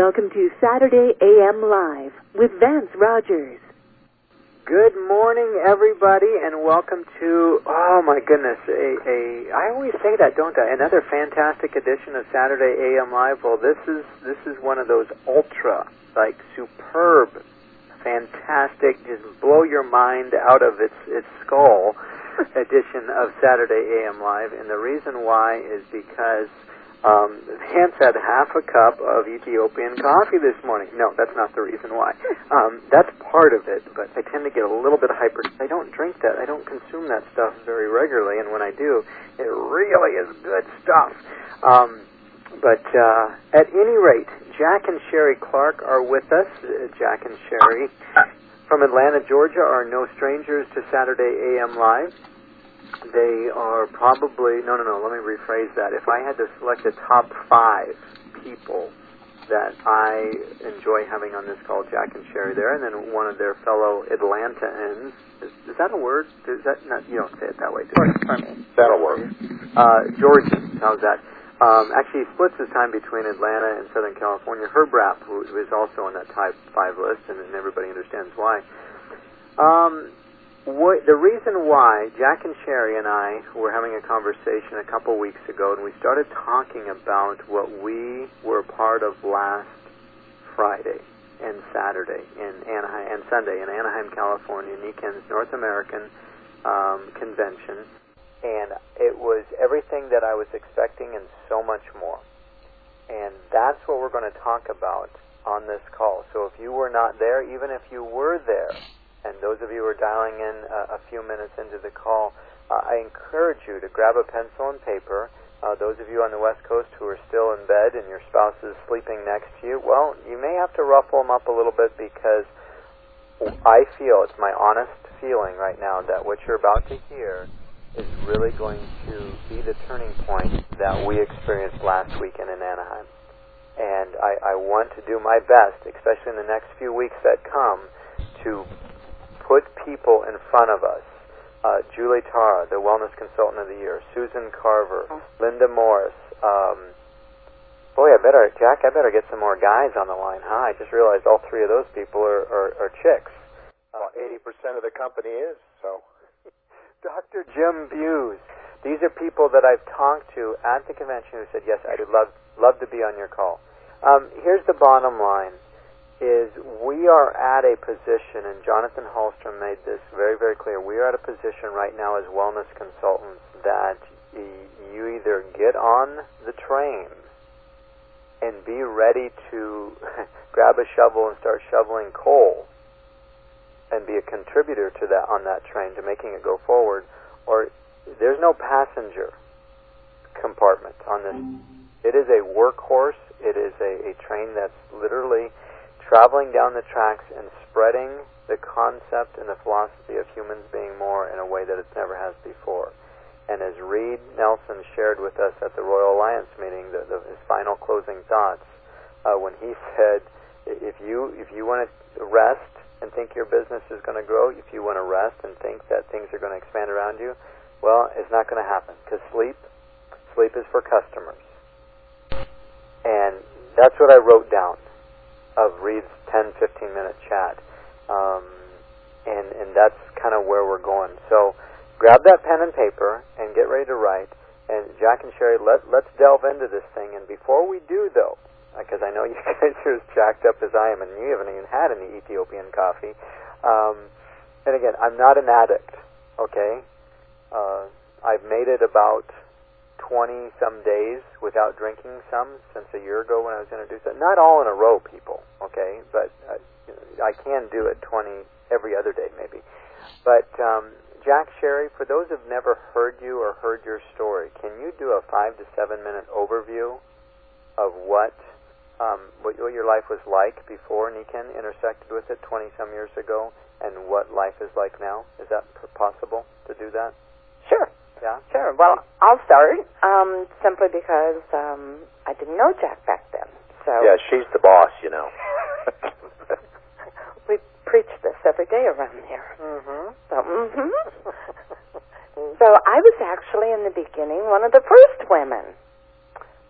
welcome to Saturday AM Live with Vance Rogers. Good morning, everybody, and welcome to, oh my goodness, I always say that, don't I? Another fantastic edition of Saturday AM Live. Well, this is one of those ultra, superb, fantastic, just blow your mind out of its skull edition of Saturday AM Live, and the reason why is because Vance had half a cup of Ethiopian coffee this morning. No, that's not the reason why. That's part of it, but I tend to get a little bit hyper. I don't drink that. I don't consume that stuff very regularly, and when I do, it really is good stuff. But at any rate, Jack and Sherry Clark are with us. Jack and Sherry from Atlanta, Georgia, are no strangers to Saturday AM Live. They are probably, no, let me rephrase that. If I had to select the top 5 people that I enjoy having on this call, Jack and Sherry there, and then one of their fellow Atlanteans. Is that a word? Is that not, you don't say it that way, do you? That'll work. Georgian, how's that? Actually, he splits his time between Atlanta and Southern California. Herb Rapp, who is also on that top 5 list, and everybody understands why. The reason why Jack and Sherry and I were having a conversation a couple weeks ago, and we started talking about what we were a part of last Friday and Saturday in Anaheim, and Sunday in Anaheim, California, NECANN's North American convention, and it was everything that I was expecting and so much more. And that's what we're going to talk about on this call. So if you were not there, even if you were there, and those of you who are dialing in a few minutes into the call, I encourage you to grab a pencil and paper. Those of you on the West Coast who are still in bed and your spouse is sleeping next to you, well, you may have to ruffle them up a little bit, because I feel, it's my honest feeling right now, that what you're about to hear is really going to be the turning point that we experienced last weekend in Anaheim. And I want to do my best, especially in the next few weeks that come, to put people in front of us. Julie Tara, the Wellness Consultant of the Year, Susan Carver, Linda Morris. Jack, I better get some more guys on the line, huh? I just realized all 3 of those people are chicks. Well, 80% of the company is, so. Dr. Jim Buse. These are people that I've talked to at the convention who said, yes, I'd love to be on your call. Here's the bottom line. Is we are at a position, and Jonathan Hallstrom made this very, very clear, we are at a position right now as wellness consultants that you either get on the train and be ready to grab a shovel and start shoveling coal and be a contributor to that on that train to making it go forward, or there's no passenger compartment on this. It is a workhorse. It is a train that's literally traveling down the tracks and spreading the concept and the philosophy of humans being more in a way that it never has before. And as Reed Nelson shared with us at the Royal Alliance meeting, his final closing thoughts, when he said, if you want to rest and think your business is going to grow, if you want to rest and think that things are going to expand around you, well, it's not going to happen, because sleep is for customers. And that's what I wrote down of Reed's 10, 15-minute chat. And that's kind of where we're going. So grab that pen and paper and get ready to write. And Jack and Sherry, let's delve into this thing. And before we do, though, because I know you guys are as jacked up as I am, and you haven't even had any Ethiopian coffee. And again, I'm not an addict, okay? I've made it about 20-some days without drinking some since a year ago when I was introduced. Not all in a row, people, okay? But I can do it 20 every other day, maybe. But Jack, Sherry, for those who've never heard you or heard your story, can you do a 5 to 7 minute overview of what your life was like before NECANN intersected with it 20-some years ago, and what life is like now? Is that possible to do that? Sure. Yeah? Sure. Well, I'll start simply because I didn't know Jack back then. So Yeah, she's the boss, you know. we preach this every day around here. Mm-hmm. So I was actually in the beginning one of the first women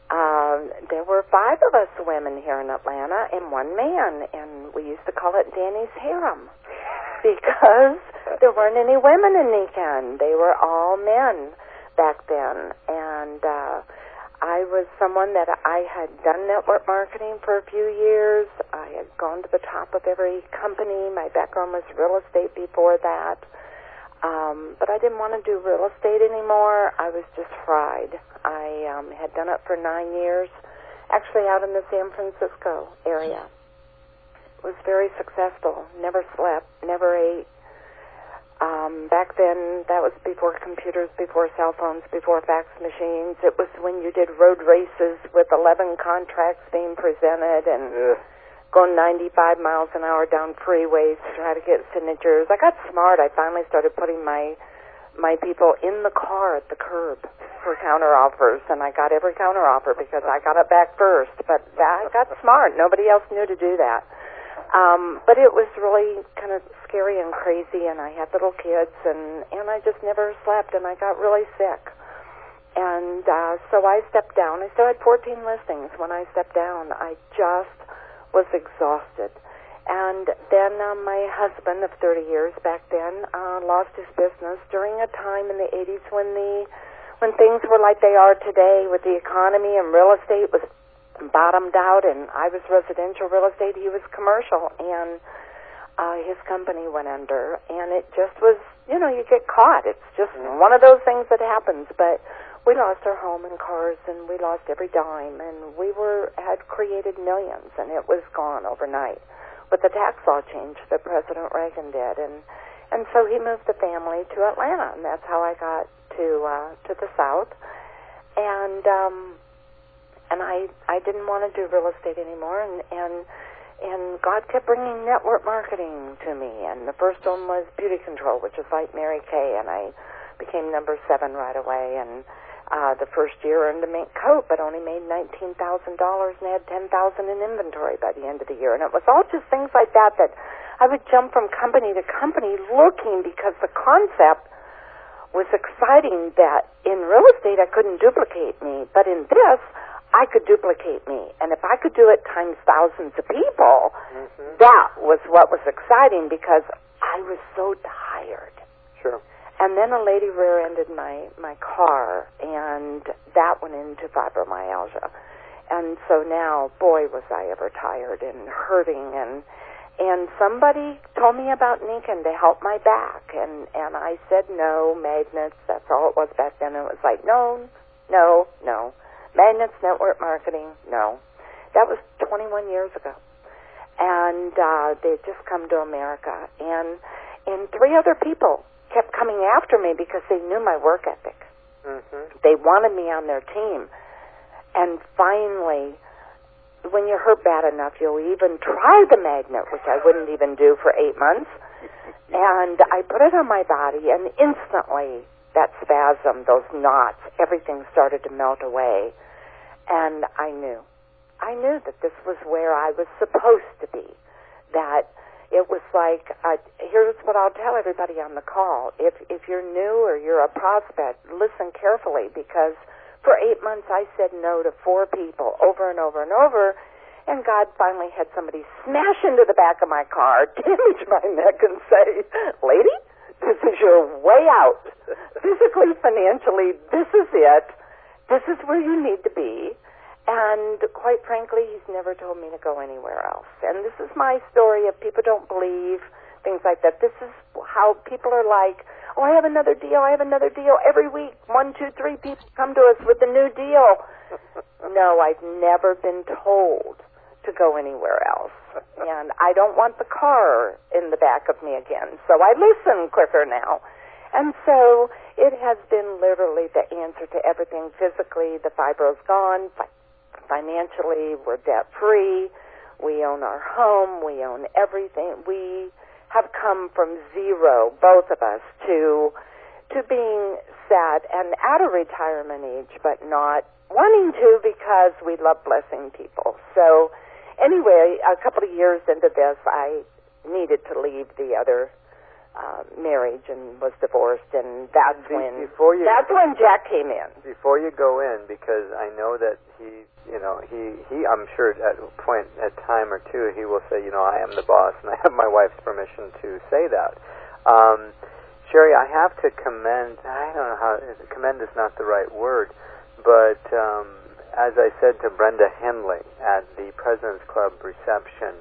there were 5 of us women here in Atlanta and 1 man, and we used to call it Danny's harem because there weren't any women in Nikan. They were all men back then, and I was someone that I had done network marketing for a few years. I had gone to the top of every company. My background was real estate before that. But I didn't want to do real estate anymore. I was just fried. I had done it for 9 years, actually out in the San Francisco area. Was very successful. Never slept, never ate. Back then, that was before computers, before cell phones, before fax machines. It was when you did road races with 11 contracts being presented and going 95 miles an hour down freeways to try to get signatures. I got smart. I finally started putting my people in the car at the curb for counteroffers, and I got every counteroffer because I got it back first. But I got smart. Nobody else knew to do that. But it was really kind of scary and crazy, and I had little kids, and I just never slept, and I got really sick. And so I stepped down. I still had 14 listings when I stepped down. I just was exhausted. And then my husband of 30 years back then lost his business during a time in the 80s when things were like they are today with the economy, and real estate was bottomed out, and I was residential real estate, he was commercial, and his company went under, and it just was, you get caught. It's just one of those things that happens. But we lost our home and cars, and we lost every dime, and we had created millions, and it was gone overnight with the tax law change that President Reagan did, and so he moved the family to Atlanta, and that's how I got to the South, and I didn't want to do real estate anymore, and God kept bringing network marketing to me, and the first one was beauty control, which is like Mary Kay, and I became number 7 right away, and the first year earned a mink coat, but only made $19,000 and had $10,000 in inventory by the end of the year, and it was all just things like that I would jump from company to company looking, because the concept was exciting that in real estate I couldn't duplicate me, but in this I could duplicate me. And if I could do it times thousands of people, that was what was exciting, because I was so tired. Sure. And then a lady rear-ended my car, and that went into fibromyalgia. And so now, boy, was I ever tired and hurting, and somebody told me about Nikan to help my back, and I said no, magnets, that's all it was back then. And it was like, no. Magnets, network marketing, no. That was 21 years ago. And they had just come to America. And 3 other people kept coming after me because they knew my work ethic. They wanted me on their team. And finally, when you're hurt bad enough, you'll even try the magnet, which I wouldn't even do for 8 months. And I put it on my body, and instantly that spasm, those knots, everything started to melt away. And I knew that this was where I was supposed to be, that it was like, here's what I'll tell everybody on the call. If you're new or you're a prospect, listen carefully, because for 8 months I said no to 4 people over and over and over, and God finally had somebody smash into the back of my car, damage my neck, and say, lady, this is your way out. Physically, financially, this is it. This is where you need to be. And quite frankly, he's never told me to go anywhere else. And this is my story. If people don't believe, things like that, this is how people are like, oh, I have another deal. Every week, 1, 2, 3 people come to us with a new deal. No, I've never been told to go anywhere else. And I don't want the car in the back of me again. So I listen quicker now. And so it has been literally the answer to everything. Physically, the fibro's gone. Financially, we're debt-free. We own our home. We own everything. We have come from zero, both of us, to being sad and at a retirement age, but not wanting to, because we love blessing people. So anyway, a couple of years into this, I needed to leave the other marriage and was divorced, and that's when Jack came in. Before you go in, because I know that he I'm sure at a point, at time or two, he will say, I am the boss, and I have my wife's permission to say that. Sherry, I have to commend. I don't know how commend is not the right word, but as I said to Brenda Henley at the President's Club reception,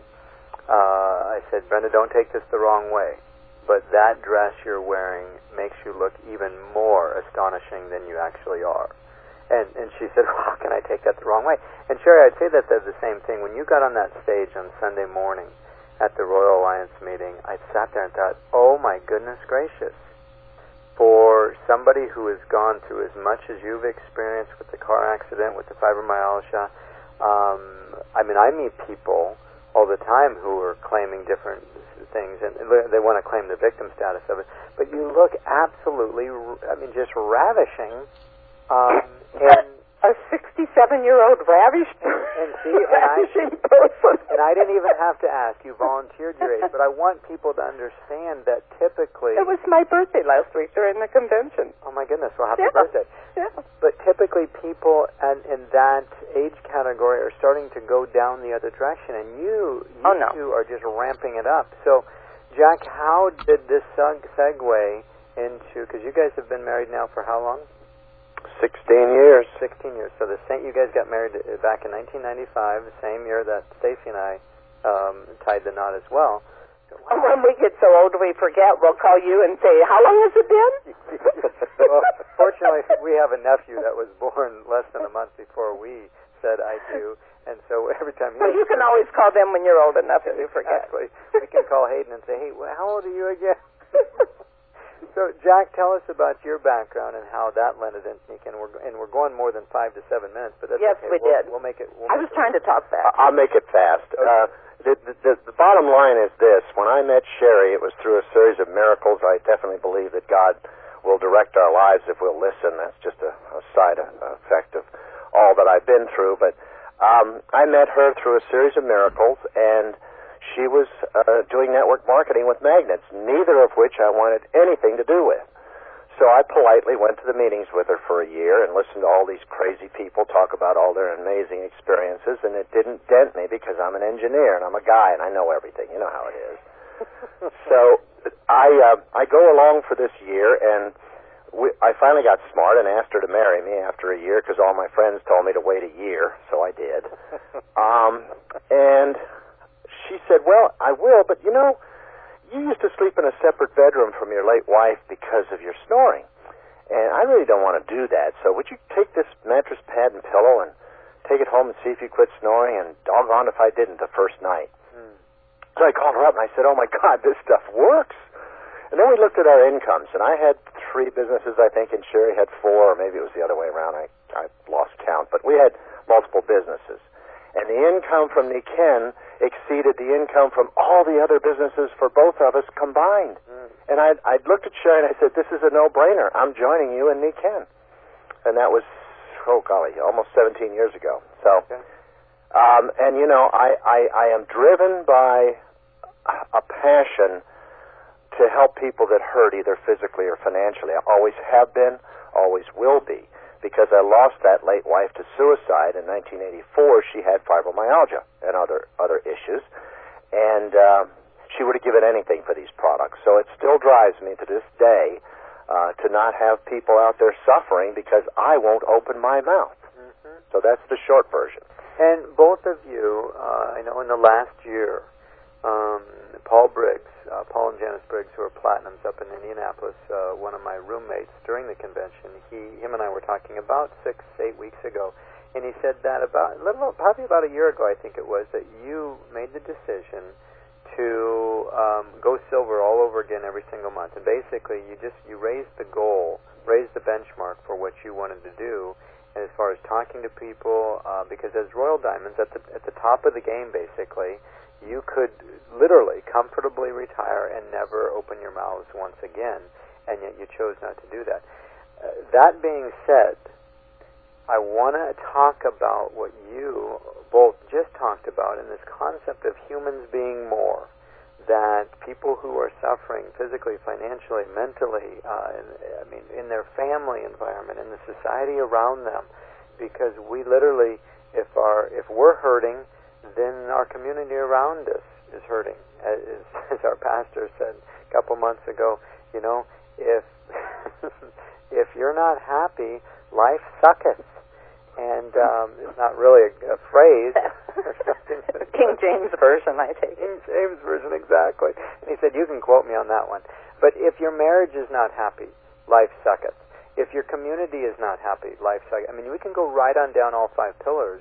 I said, Brenda, don't take this the wrong way, but that dress you're wearing makes you look even more astonishing than you actually are. And she said, well, how can I take that the wrong way? And Sherry, I'd say that they're the same thing. When you got on that stage on Sunday morning at the Royal Alliance meeting, I sat there and thought, oh my goodness gracious, for somebody who has gone through as much as you've experienced with the car accident, with the fibromyalgia, I meet people all the time who are claiming different things, and they want to claim the victim status of it. But you look absolutely, just ravishing. And a 67-year-old ravishing person. And I didn't even have to ask. You volunteered your age. But I want people to understand that typically... It was my birthday last week during the convention. Oh, my goodness. Well, happy birthday. Yeah. But typically people in that age category are starting to go down the other direction. And you two are just ramping it up. So, Jack, how did this segue into... Because you guys have been married now for how long? 16 years. 16 years. So you guys got married back in 1995, the same year that Stacy and I tied the knot as well. And when we get so old we forget, we'll call you and say, how long has it been? Well, fortunately, we have a nephew that was born less than a month before we said I do, and so every time you can always call them when you're old enough if you forget. Exactly. We can call Hayden and say, hey, how old are you again? So, Jack, tell us about your background and how that lended into Nika. And we're going more than 5 to 7 minutes, but that's yes, okay. we did. We'll make it. I was trying to talk fast. I'll make it fast. Okay. The bottom line is this. When I met Sherry, it was through a series of miracles. I definitely believe that God will direct our lives if we'll listen. That's just a side effect of all that I've been through. But I met her through a series of miracles, and she was doing network marketing with magnets, neither of which I wanted anything to do with. So I politely went to the meetings with her for a year and listened to all these crazy people talk about all their amazing experiences, and it didn't dent me because I'm an engineer and I'm a guy and I know everything. You know how it is. So I go along for this year, and I finally got smart and asked her to marry me after a year because all my friends told me to wait a year, so I did. And she said, well, I will, but you used to sleep in a separate bedroom from your late wife because of your snoring. And I really don't want to do that, so would you take this mattress pad and pillow and take it home and see if you quit snoring? And doggone if I didn't the first night. So I called her up and I said, oh my God, this stuff works. And then we looked at our incomes, and I had 3 businesses, I think, and Sherry had 4, or maybe it was the other way around. I lost count, but we had multiple businesses. And the income from Niken exceeded the income from all the other businesses for both of us combined. And I looked at Sherry and I said, this is a no-brainer. I'm joining you in Niken. And that was, oh golly, almost 17 years ago. So, and I am driven by a passion to help people that hurt either physically or financially. I always have been, always will be. Because I lost that late wife to suicide in 1984, she had fibromyalgia and other issues, and she would have given anything for these products. So it still drives me to this day to not have people out there suffering because I won't open my mouth. Mm-hmm. So that's the short version. And both of you, I know in the last year, Paul and Janice Briggs, who are platinums up in Indianapolis, one of my roommates during the convention, him and I were talking about 6-8 weeks ago, and he said that probably about a year ago, I think it was, that you made the decision to go silver all over again every single month, and basically you raised the goal, raised the benchmark for what you wanted to do, and as far as talking to people, because as Royal Diamonds, at the top of the game, basically, you could literally comfortably retire and never open your mouths once again, and yet you chose not to do that. That being said, I want to talk about what you both just talked about in this concept of humans being more that people who are suffering physically, financially, mentally, in their family environment, in the society around them, because we literally, if we're hurting, then our community around us is hurting. As our pastor said a couple months ago, if if you're not happy, life sucketh. And it's not really a phrase. King James Version, I take it. King James Version, exactly. And he said, you can quote me on that one. But if your marriage is not happy, life sucketh. If your community is not happy, life sucketh. We can go right on down all 5 pillars.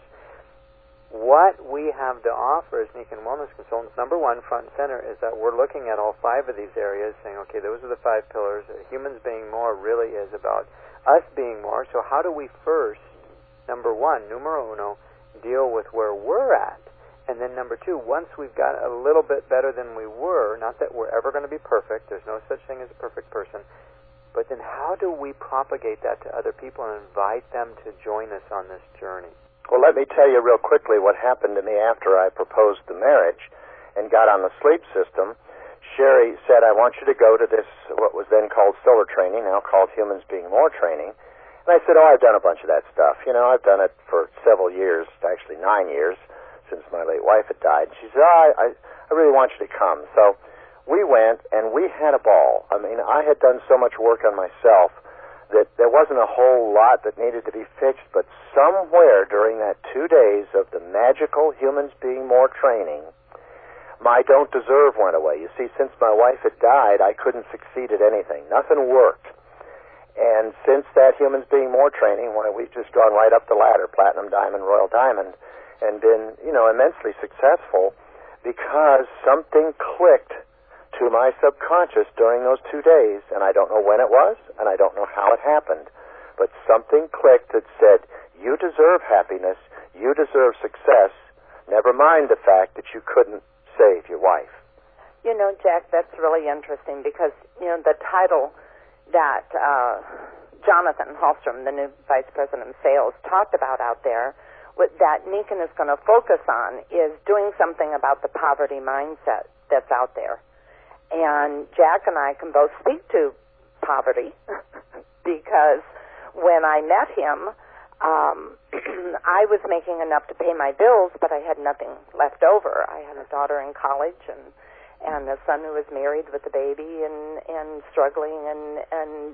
What we have to offer as Nichiren Wellness Consultants, number one, front and center, is that we're looking at all 5 of these areas, saying, okay, those are the 5 pillars. Humans being more really is about us being more. So how do we first, number one, numero uno, deal with where we're at? And then number 2, once we've got a little bit better than we were, not that we're ever going to be perfect, there's no such thing as a perfect person, but then how do we propagate that to other people and invite them to join us on this journey? Well, let me tell you real quickly what happened to me after I proposed the marriage and got on the sleep system. Sherry said, I want you to go to this, what was then called solar training, now called Humans Being More training. And I said, I've done a bunch of that stuff. I've done it for several years, actually 9 years, since my late wife had died. She said, I really want you to come. So we went, and we had a ball. I had done so much work on myself that there wasn't a whole lot that needed to be fixed, but somewhere during that 2 days of the magical Humans Being More training, my don't deserve went away. You see, since my wife had died, I couldn't succeed at anything. Nothing worked. And since that Humans Being More training, we've just gone right up the ladder, platinum, diamond, royal diamond, and been, immensely successful because something clicked to my subconscious during those 2 days, and I don't know when it was, and I don't know how it happened, but something clicked that said, you deserve happiness, you deserve success, never mind the fact that you couldn't save your wife. Jack, that's really interesting because, the title that Jonathan Hallstrom, the new Vice President of Sales, talked about out there, that Nichiren is going to focus on is doing something about the poverty mindset that's out there. And Jack and I can both speak to poverty because when I met him, I was making enough to pay my bills, but I had nothing left over. I had a daughter in college and a son who was married with a baby and struggling and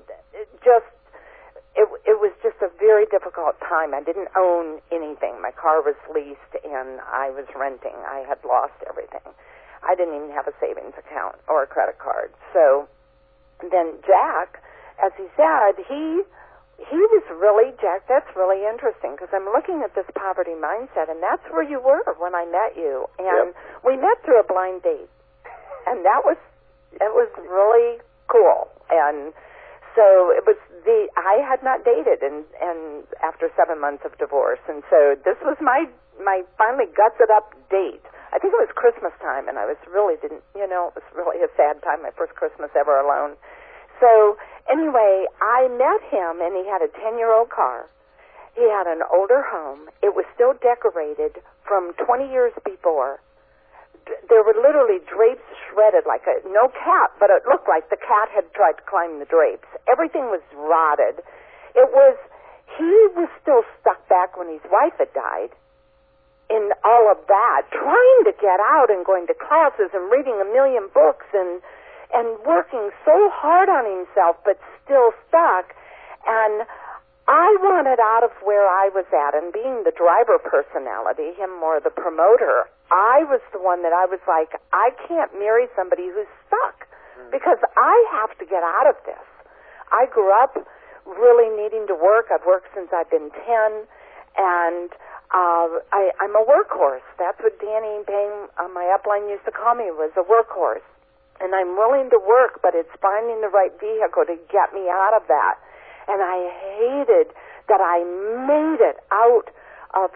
it was just a very difficult time. I didn't own anything. My car was leased and I was renting. I had lost everything. I didn't even have a savings account or a credit card. So then Jack, as he said, he was really, Jack, that's really interesting because I'm looking at this poverty mindset, and that's where you were when I met you. And we met through a blind date, and it was really cool. And so I had not dated and after 7 months of divorce, and so this was my finally gutted up date. I think it was Christmas time, and I was really it was really a sad time, my first Christmas ever alone. So anyway, I met him, and he had a 10-year-old car. He had an older home. It was still decorated from 20 years before. There were literally drapes shredded, no cat, but it looked like the cat had tried to climb the drapes. Everything was rotted. He was still stuck back when his wife had died. In all of that, trying to get out and going to classes and reading a million books and working so hard on himself, but still stuck. And I wanted out of where I was at, and being the driver personality, him more the promoter, I was the one that I was like, I can't marry somebody who's stuck because I have to get out of this. I grew up really needing to work. I've worked since I've been 10, and I'm a workhorse. That's what Danny Payne, my upline, used to call me, was a workhorse. And I'm willing to work, but it's finding the right vehicle to get me out of that. And I hated that I made it out of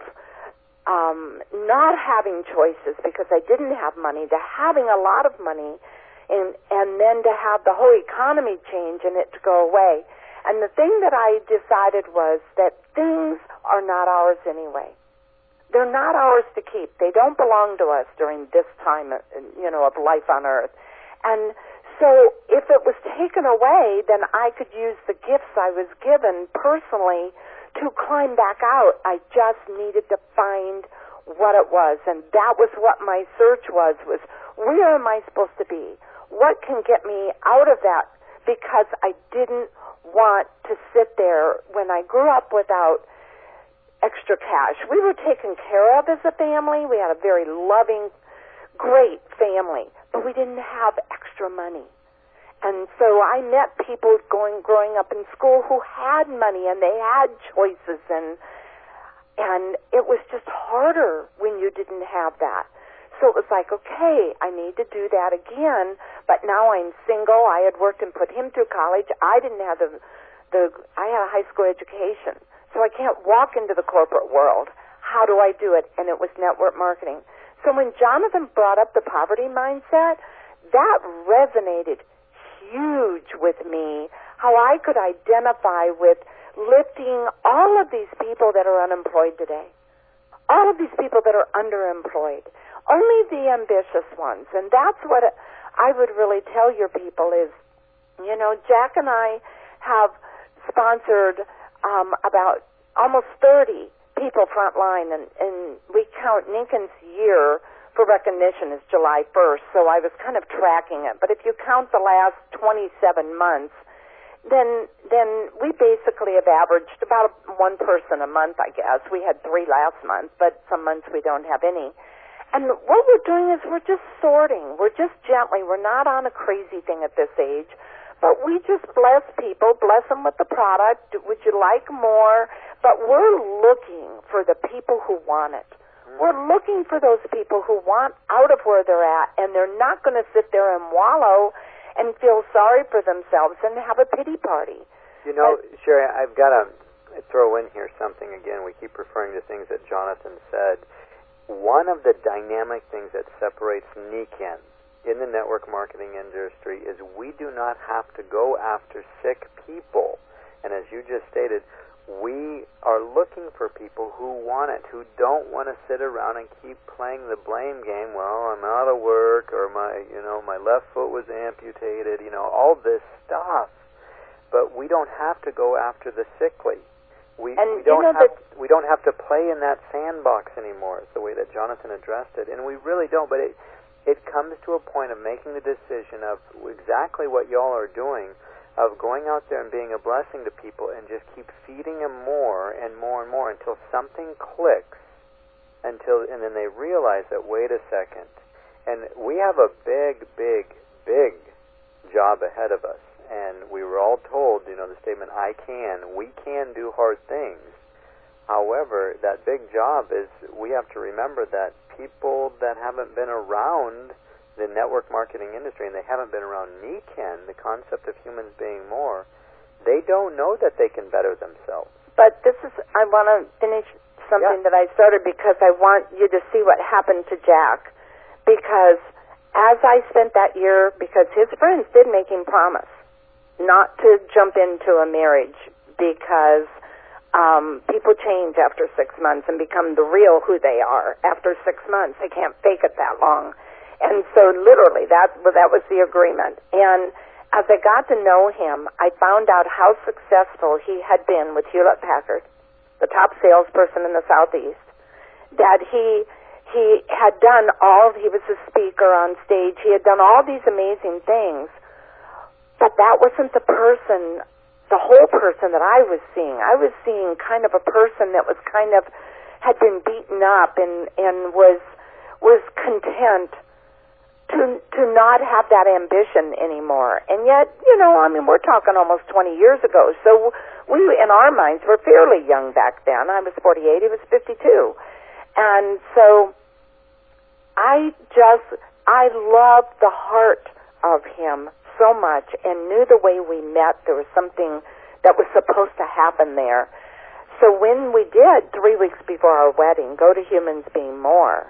not having choices because I didn't have money, to having a lot of money, and then to have the whole economy change and it to go away. And the thing that I decided was that things are not ours anyway. they're not ours to keep. They don't belong to us during this time, of life on Earth. And so if it was taken away, then I could use the gifts I was given personally to climb back out. I just needed to find what it was, and that was what my search was where am I supposed to be? What can get me out of that? Because I didn't want to sit there when I grew up without extra cash. We were taken care of as a family. We had a very loving, great family, but we didn't have extra money. And so I met people growing up in school who had money and they had choices, and it was just harder when you didn't have that. So it was like, okay, I need to do that again, but now I'm single. I had worked and put him through college. I didn't have I had a high school education, so I can't walk into the corporate world. How do I do it? And it was network marketing. So when Jonathan brought up the poverty mindset, that resonated huge with me, how I could identify with lifting all of these people that are unemployed today, all of these people that are underemployed, only the ambitious ones. And that's what I would really tell your people is, Jack and I have sponsored about almost 30 people frontline, and we count Ninken's year for recognition is July 1st, so I was kind of tracking it. But if you count the last 27 months, then we basically have averaged about one person a month, I guess. We had 3 last month, but some months we don't have any. And what we're doing is we're just sorting. We're just gently. We're not on a crazy thing at this age, but we just bless people, bless them with the product. Would you like more? But we're looking for the people who want it. We're looking for those people who want out of where they're at, and they're not going to sit there and wallow and feel sorry for themselves and have a pity party. Sherry, I've got to throw in here something again. We keep referring to things that Jonathan said. One of the dynamic things that separates Niken in the network marketing industry is we do not have to go after sick people. And as you just stated, we are looking for people who want it, who don't want to sit around and keep playing the blame game. Well, I'm out of work, or my left foot was amputated, all this stuff. But we don't have to go after the sickly. We don't have to play in that sandbox anymore. It's the way that Jonathan addressed it, and we really don't. But it comes to a point of making the decision of exactly what y'all are doing, of going out there and being a blessing to people, and just keep feeding them more and more and more until something clicks, and then they realize that, wait a second, and we have a big, big, big job ahead of us. And we were all told, the statement, we can do hard things. However, that big job is, we have to remember that people that haven't been around the network marketing industry, and they haven't been around Niken, the concept of humans being more, they don't know that they can better themselves. But I want to finish something that I started, because I want you to see what happened to Jack. Because as I spent that year, because his friends did make him promise not to jump into a marriage, because people change after 6 months and become the real who they are after 6 months. They can't fake it that long. And so literally that was the agreement. And as I got to know him, I found out how successful he had been with Hewlett-Packard, the top salesperson in the Southeast, that he had done he was a speaker on stage, he had done all these amazing things. But that wasn't the whole person that I was seeing. I was seeing kind of a person that was had been beaten up and was content to not have that ambition anymore. And yet, we're talking almost 20 years ago. So we, in our minds, were fairly young back then. I was 48, he was 52. And so I loved the heart of him so much, and knew the way we met, there was something that was supposed to happen there. So when we did, 3 weeks before our wedding, go to Humans Being More,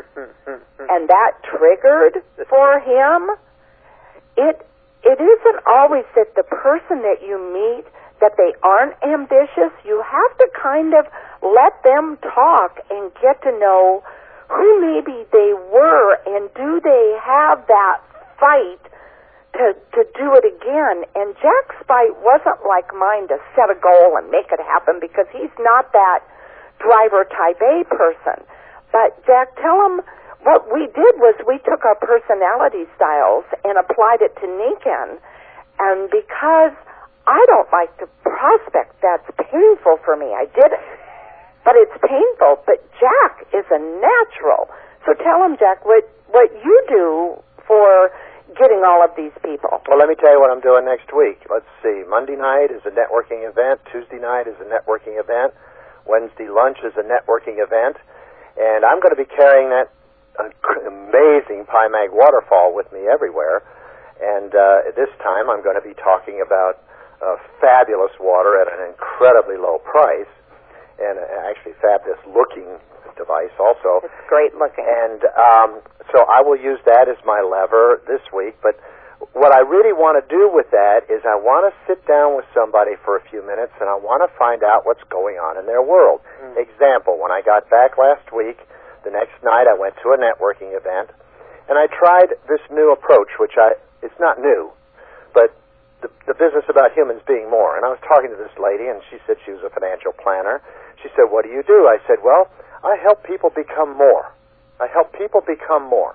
and that triggered for him, it isn't always that the person that you meet that they aren't ambitious. You have to kind of let them talk and get to know who maybe they were, and do they have that fight to do it again. And Jack's fight wasn't like mine to set a goal and make it happen, because he's not that driver type A person. But Jack, tell him what we did was we took our personality styles and applied it to Nikan. And because I don't like to prospect, that's painful for me. I did it, but it's painful. But Jack is a natural. So tell him, Jack, what you do for getting all of these people. Well, let me tell you what I'm doing next week. Let's see. Monday night is a networking event. Tuesday night is a networking event. Wednesday lunch is a networking event. And I'm going to be carrying that amazing PyMag waterfall with me everywhere. And this time I'm going to be talking about fabulous water at an incredibly low price, and actually fabulous looking device also. It's great looking. And so I will use that as my lever this week. But what I really want to do with that is I want to sit down with somebody for a few minutes, and I want to find out what's going on in their world. Example, when I got back last week, the next night I went to a networking event, and I tried this new approach, which it's not new, but the business about humans being more. And I was talking to this lady, and she said she was a financial planner. She said, "What do you do?" I said, "Well, I help people become more. I help people become more."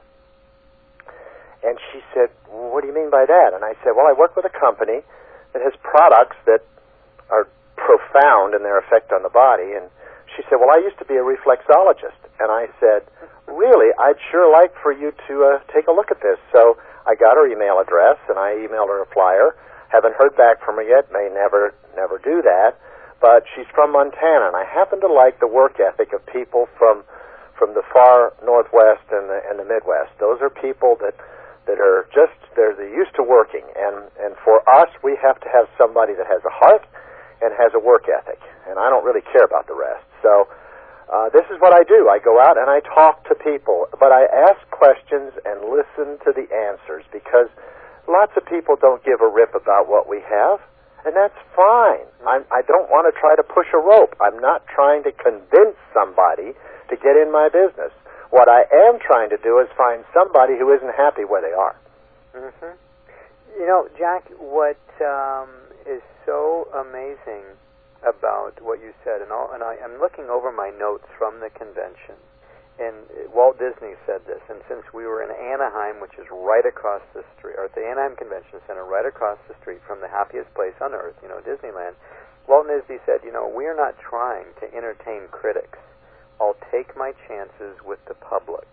And she said, "Well, what do you mean by that?" And I said, "Well, I work with a company that has products that are profound in their effect on the body." And she said, "Well, I used to be a reflexologist." And I said, "Really, I'd sure like for you to take a look at this." So I got her email address, and I emailed her a flyer. Haven't heard back from her yet. May never do that. But she's from Montana, and I happen to like the work ethic of people from the far Northwest and the Midwest. Those are people that are just they're used to working, and for us, we have to have somebody that has a heart and has a work ethic. And I don't really care about the rest. So this is what I do. I go out and I talk to people, but I ask questions and listen to the answers, because lots of people don't give a rip about what we have, and that's fine. I don't want to try to push a rope. I'm not trying to convince somebody to get in my business. What I am trying to do is find somebody who isn't happy where they are. Mm-hmm. You know, Jack, what is so amazing about what you said, and I'm looking over my notes from the convention, and Walt Disney said this, and since we were in Anaheim, which is right across the street, or at the Anaheim Convention Center, right across the street from the happiest place on earth, Disneyland, Walt Disney said, we are not trying to entertain critics. I'll take my chances with the public.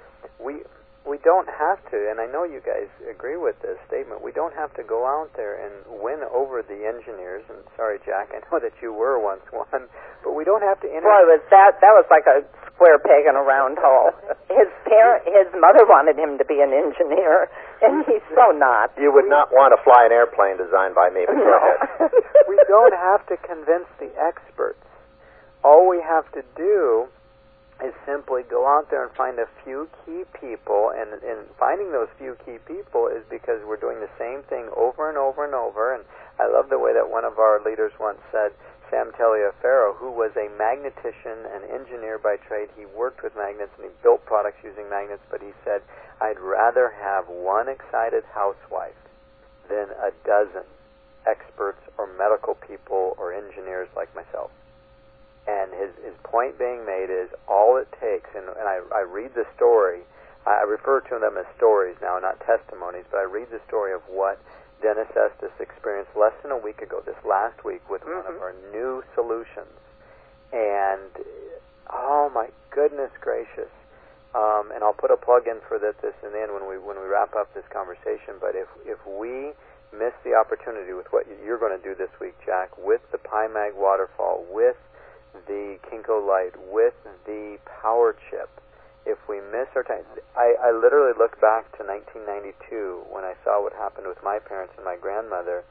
We don't have to, and I know you guys agree with this statement, we don't have to go out there and win over the engineers, and sorry, Jack, I know that you were once one, but we don't have to Boy, was that was like a square peg in a round hole. His mother wanted him to be an engineer, and he's so not. You would not want to fly an airplane designed by me, but go ahead. We don't have to convince the experts. All we have to do is simply go out there and find a few key people, and finding those few key people is because we're doing the same thing over and over and over. And I love the way that one of our leaders once said, Sam Taliaferro, who was a magnetician and engineer by trade. He worked with magnets and he built products using magnets, but he said, I'd rather have one excited housewife than a dozen experts or medical people or engineers like myself. And his point being made is all it takes, and I read the story, I refer to them as stories now, not testimonies, but I read the story of what Dennis Estes experienced less than a week ago, this last week, with one of our new solutions. And, oh my goodness gracious. And I'll put a plug in for this in the end when we wrap up this conversation, but if we miss the opportunity with what you're going to do this week, Jack, with the PyMag waterfall, with the Kinko light, with the power chip, if we miss our time, I literally look back to 1992 when I saw what happened with my parents and my grandmother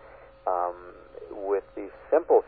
with these simple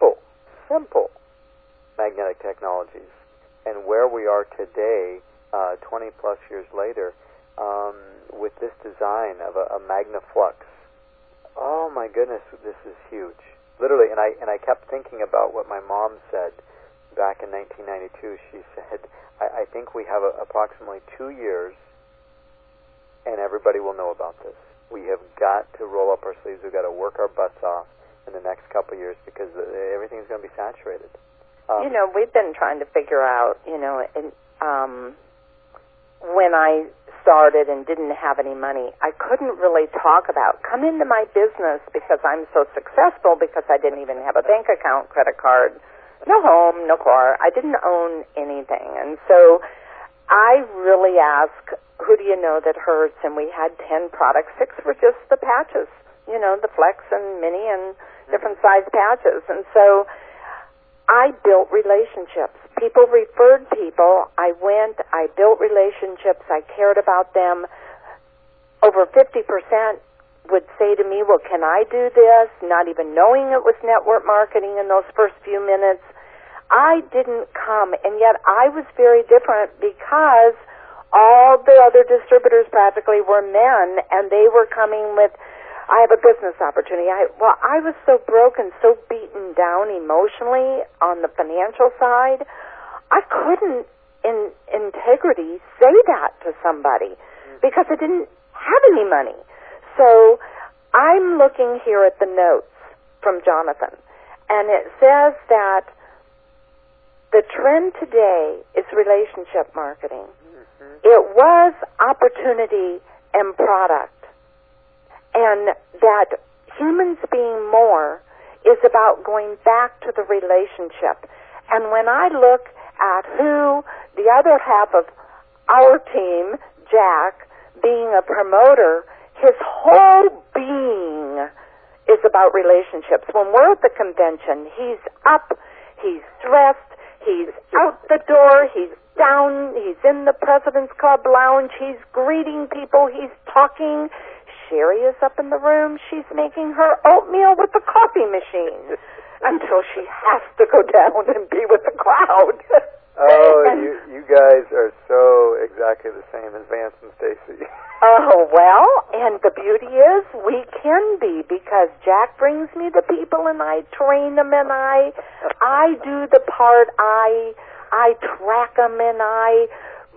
magnetic technologies, and where we are today, 20 plus years later, with this design of a MagnaFlux. Oh my goodness, this is huge. literally, and I kept thinking about what my mom said back in 1992. She said, I think we have approximately 2 years, and everybody will know about this. We have got to roll up our sleeves. We've got to work our butts off in the next couple of years because everything's going to be saturated. We've been trying to figure out, when I started and didn't have any money, I couldn't really talk about, come into my business because I'm so successful because I didn't even have a bank account, credit card, no home, no car. I didn't own anything. And so I really asked, who do you know that hurts? And we had 10 products. 6 were just the patches, the Flex and Mini and different size patches. And so I built relationships. People referred people. I built relationships. I cared about them. Over 50% would say to me, well, can I do this? Not even knowing it was network marketing in those first few minutes. I didn't come, and yet I was very different because all the other distributors practically were men, and they were coming with, I have a business opportunity. I was so broken, so beaten down emotionally on the financial side, I couldn't in integrity say that to somebody because I didn't have any money. So I'm looking here at the notes from Jonathan, and it says that the trend today is relationship marketing. Mm-hmm. It was opportunity and product. And that humans being more is about going back to the relationship. And when I look at who the other half of our team, Jack, being a promoter, his whole being is about relationships. When we're at the convention, he's up, he's dressed, he's out the door, he's down, he's in the President's Club lounge, he's greeting people, he's talking. Sherry is up in the room, she's making her oatmeal with the coffee machine until she has to go down and be with the crowd. You guys are so exactly the same as Vance and Stacy. Oh, well, and the beauty is we can be because Jack brings me the people and I train them and I do the part, I track them and I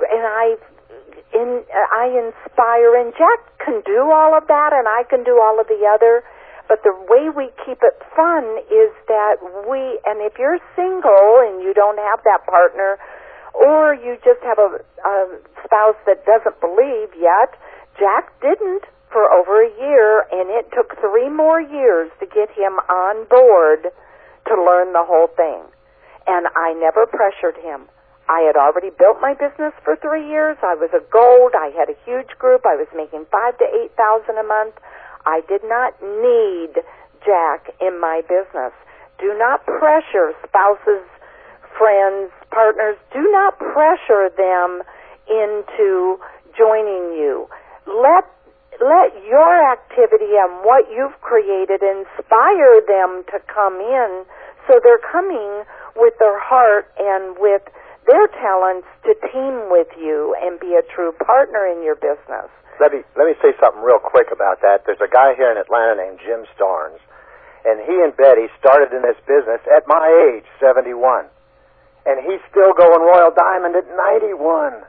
inspire, and Jack can do all of that and I can do all of the other. But the way we keep it fun is that and if you're single and you don't have that partner, or you just have a spouse that doesn't believe yet, Jack didn't for over a year, and it took 3 more years to get him on board to learn the whole thing. And I never pressured him. I had already built my business for 3 years. I was a gold. I had a huge group. I was making $5,000 to $8,000 a month. I did not need Jack in my business. Do not pressure spouses, friends, partners. Do not pressure them into joining you. Let your activity and what you've created inspire them to come in, so they're coming with their heart and with their talents to team with you and be a true partner in your business. Let me say something real quick about that. There's a guy here in Atlanta named Jim Starnes, and he and Betty started in this business at my age, 71. And he's still going Royal Diamond at 91.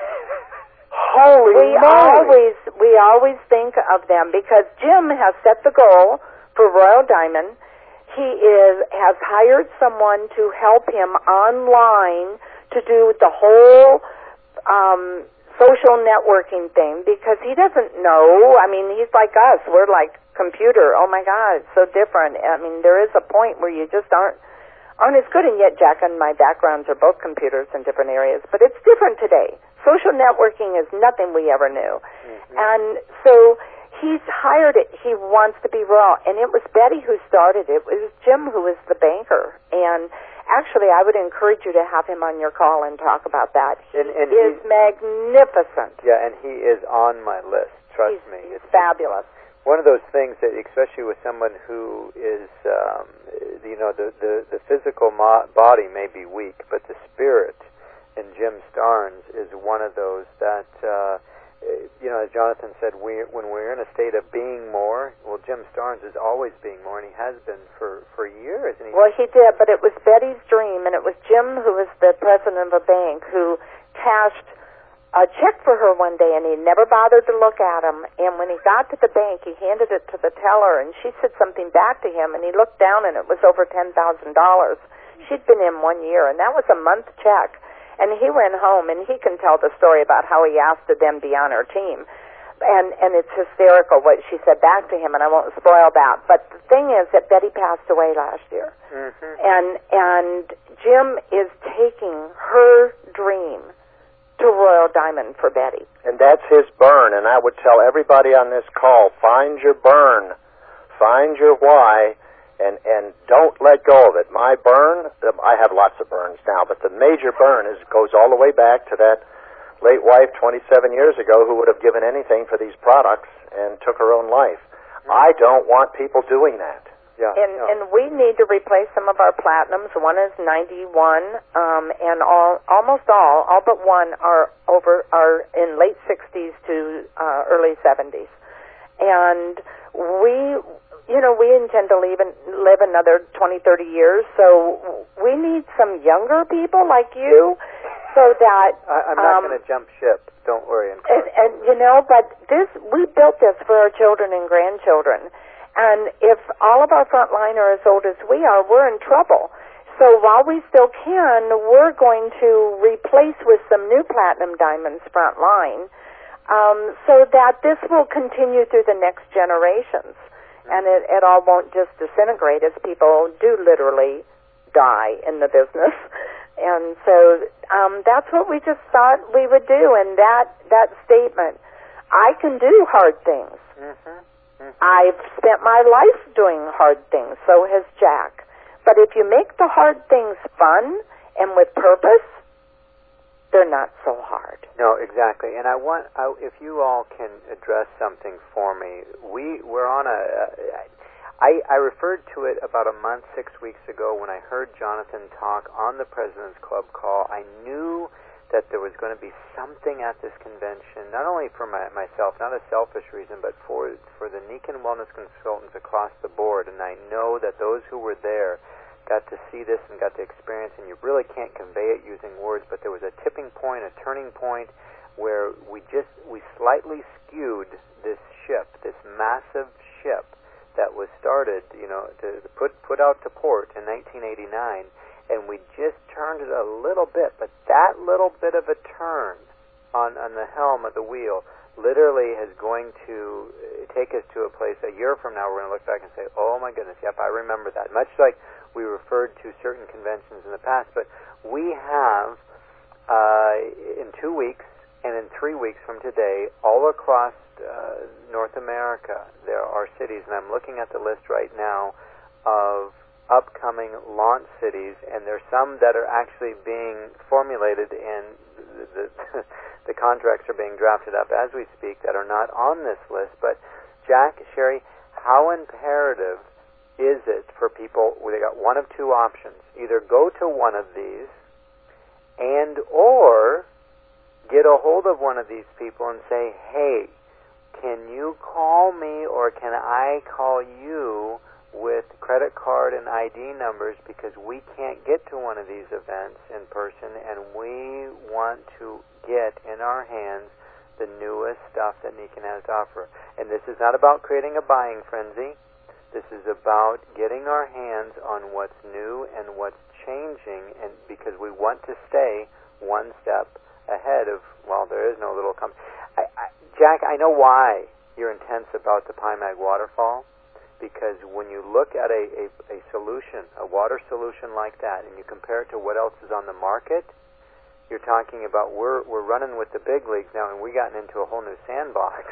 Holy moly! We always think of them because Jim has set the goal for Royal Diamond. He has hired someone to help him online to do the whole social networking thing because he doesn't know. I mean, he's like us. We're like computer. Oh my God, it's so different. I mean, there is a point where you just aren't as good, and yet Jack and my backgrounds are both computers in different areas. But it's different today. Social networking is nothing we ever knew. Mm-hmm. And so he's hired it. He wants to be raw. And it was Betty who started it. It was Jim who was the banker. And actually, I would encourage you to have him on your call and talk about that. He is magnificent. Yeah, and he is on my list. Trust me. He's fabulous. One of those things that, especially with someone who is, the physical body may be weak, but the spirit in Jim Starnes is one of those that as Jonathan said, when we're in a state of being more, well, Jim Starnes is always being more, and he has been for years. And well, he did, but it was Betty's dream, and it was Jim, who was the president of a bank, who cashed a check for her one day, and he never bothered to look at him. And when he got to the bank, he handed it to the teller, and she said something back to him, and he looked down, and it was over $10,000. She'd been in 1 year, and that was a month check. And he went home, and he can tell the story about how he asked them to be on her team. And it's hysterical what she said back to him, and I won't spoil that. But the thing is that Betty passed away last year. Mm-hmm. And Jim is taking her dream to Royal Diamond for Betty. And that's his burn, and I would tell everybody on this call, find your burn, find your why, and don't let go of it. My burn, I have lots of burns now, but the major burn goes all the way back to that late wife 27 years ago who would have given anything for these products and took her own life. I don't want people doing that. Yeah, and we need to replace some of our platinums. One is 91, and almost all but one are in late 60s to early 70s. And we intend to live another 20, 30 years, so we need some younger people like you, so that I'm not going to jump ship. Don't worry. But we built this for our children and grandchildren. And if all of our frontline are as old as we are, we're in trouble. So while we still can, we're going to replace with some new platinum diamonds frontline, so that this will continue through the next generations. And it all won't just disintegrate, as people do literally die in the business. And so that's what we just thought we would do. And that statement, I can do hard things. Mm-hmm. I've spent my life doing hard things, so has Jack. But if you make the hard things fun and with purpose, they're not so hard. No, exactly. And if you all can address something for me, we're on I referred to it about a month, 6 weeks ago when I heard Jonathan talk on the President's Club call. I knew that there was going to be something at this convention, not only for myself, not a selfish reason, but for the Nikken Wellness Consultants across the board. And I know that those who were there got to see this and got to experience, and you really can't convey it using words, but there was a tipping point, a turning point, where we slightly skewed this ship, this massive ship that was started, to put out to port in 1989, and we just turned it a little bit, but that little bit of a turn on the helm of the wheel literally is going to take us to a place a year from now. We're going to look back and say, oh my goodness, yep, I remember that. Much like we referred to certain conventions in the past, but we have in 2 weeks and in 3 weeks from today, all across North America, there are cities, and I'm looking at the list right now of upcoming launch cities, and there's some that are actually being formulated, and the contracts are being drafted up as we speak that are not on this list. But Jack, Sherry, how imperative is it for people? They got one of two options: either go to one of these, and or get a hold of one of these people and say, hey, can you call me, or can I call you with credit card and ID numbers, because we can't get to one of these events in person, and we want to get in our hands the newest stuff that Nikken has to offer. And this is not about creating a buying frenzy. This is about getting our hands on what's new and what's changing, and because we want to stay one step ahead of, well, there is no little Jack, I know why you're intense about the PIMAG waterfall, because when you look at a solution, a water solution like that, and you compare it to what else is on the market, you're talking about we're running with the big leagues now, and we've gotten into a whole new sandbox.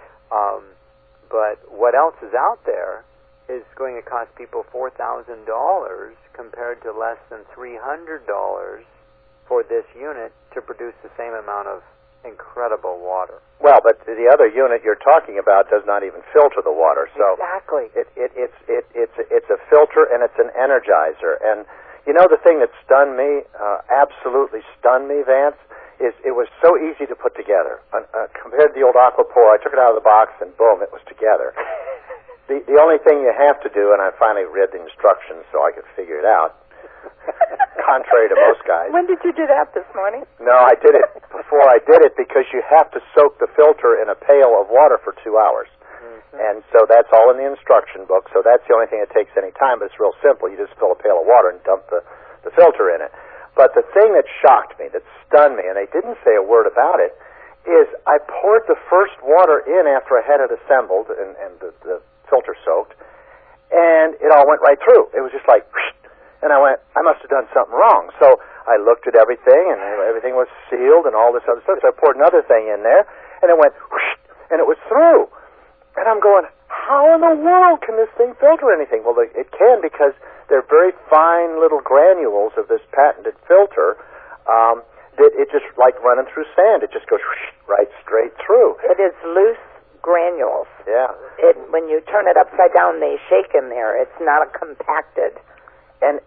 But what else is out there is going to cost people $4,000 compared to less than $300 for this unit to produce the same amount of incredible water. Well, but the other unit you're talking about does not even filter the water. So exactly. It's a filter, and it's an energizer. And you know the thing that stunned me, absolutely stunned me, Vance, is it was so easy to put together. Compared to the old Aquapour, I took it out of the box and boom, it was together. The only thing you have to do, and I finally read the instructions so I could figure it out, contrary to most guys. When did you do that this morning? No, I did it before I did it because you have to soak the filter in a pail of water for 2 hours. And so that's all in the instruction book, so that's the only thing that takes any time, but it's real simple. You just fill a pail of water and dump the filter in it. But the thing that shocked me, that stunned me, and they didn't say a word about it, is I poured the first water in after I had it assembled and the filter soaked, and it all went right through. It was just like, and I went, I must have done something wrong. So I looked at everything, and everything was sealed and all this other stuff, so I poured another thing in there, and it went, and it was through. And I'm going, how in the world can this thing filter anything? Well, it can because they're very fine little granules of this patented filter that it just like running through sand. It just goes right straight through. It is loose granules. Yeah. When you turn it upside down, they shake in there. It's not a compacted. And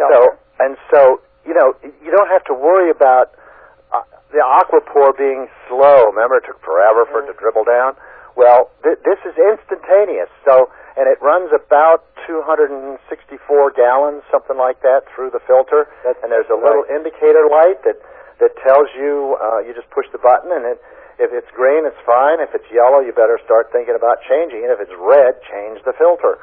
so you know, you don't have to worry about the Aquapour being slow. Remember, it took forever for it to dribble down. Well, this is instantaneous. So, and it runs about 264 gallons, something like that, through the filter. And there's a little indicator light that tells you. You just push the button, and if it's green, it's fine. If it's yellow, you better start thinking about changing it. If it's red, change the filter.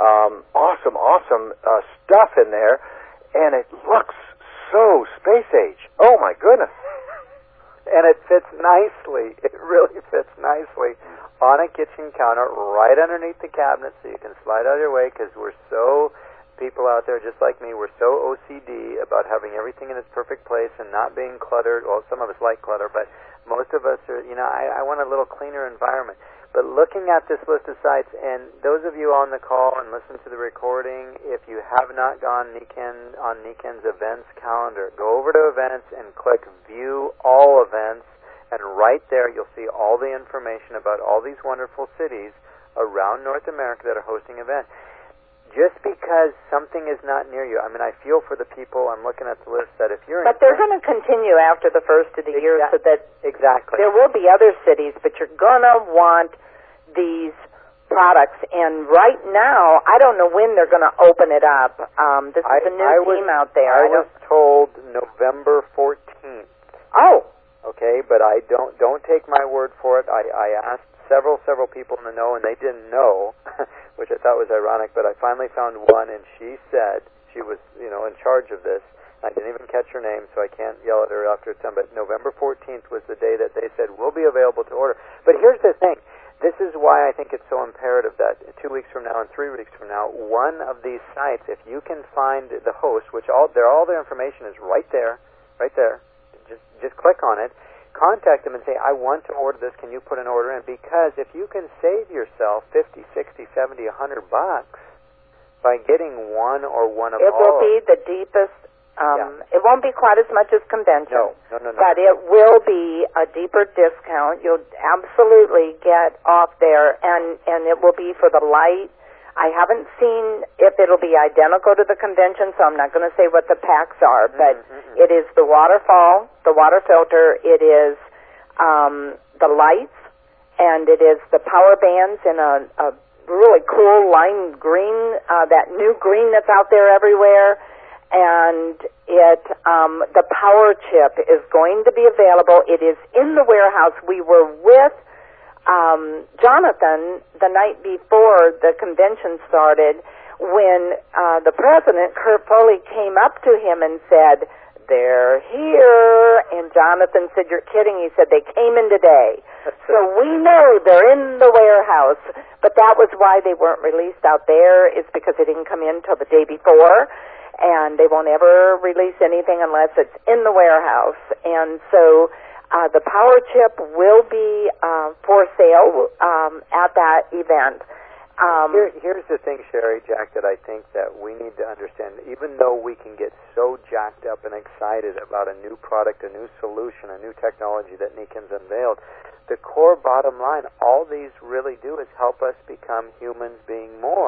Awesome stuff in there, and it looks so space age. Oh my goodness! And it fits nicely. It really fits nicely on a kitchen counter, right underneath the cabinet, so you can slide out of your way. Because people out there just like me, we're so OCD about having everything in its perfect place and not being cluttered. Well, some of us like clutter, but most of us are, I want a little cleaner environment. But looking at this list of sites, and those of you on the call and listen to the recording, if you have not gone on Niken's events calendar, go over to events and click View All Events, and right there you'll see all the information about all these wonderful cities around North America that are hosting events. Just because something is not near you, I mean, I feel for the people. I'm looking at the list that if you're But they're going to continue after the first of the year, so that exactly there will be other cities, but you're going to want these products. And right now, I don't know when they're going to open it up. This is a new team out there. I was told November 14th. Oh. Okay, but I don't take my word for it. I asked several people in the know, and they didn't know, which I thought was ironic, but I finally found one, and she said she was, in charge of this. I didn't even catch her name, so I can't yell at her after it's done, but November 14th was the day that they said will be available to order. But here's the thing. This is why I think it's so imperative that 2 weeks from now and 3 weeks from now, one of these sites, if you can find the host, which all their information is right there, just click on it, contact them and say, I want to order this, can you put an order in? Because if you can save yourself $50, $60, $70, $100 by getting one or one of all. It will be the deepest, it won't be quite as much as convention. No. But it will be a deeper discount. You'll absolutely get off there, and it will be for the light. I haven't seen if it'll be identical to the convention, so I'm not going to say what the packs are, but it is the waterfall, the water filter, it is the lights, and it is the power bands in a really cool lime green, that new green that's out there everywhere, and the power chip is going to be available. It is in the warehouse. We were with Jonathan the night before the convention started when the president, Kurt Foley, came up to him and said, they're here. And Jonathan said, you're kidding. He said, they came in today. So we know they're in the warehouse. But that was why they weren't released out there. It's because they didn't come in till the day before. And they won't ever release anything unless it's in the warehouse. And so the power chip will be for sale at that event. Here's the thing, Sherry, Jack, that I think that we need to understand. Even though we can get so jacked up and excited about a new product, a new solution, a new technology that Niken's unveiled, the core bottom line, all these really do is help us become humans being more.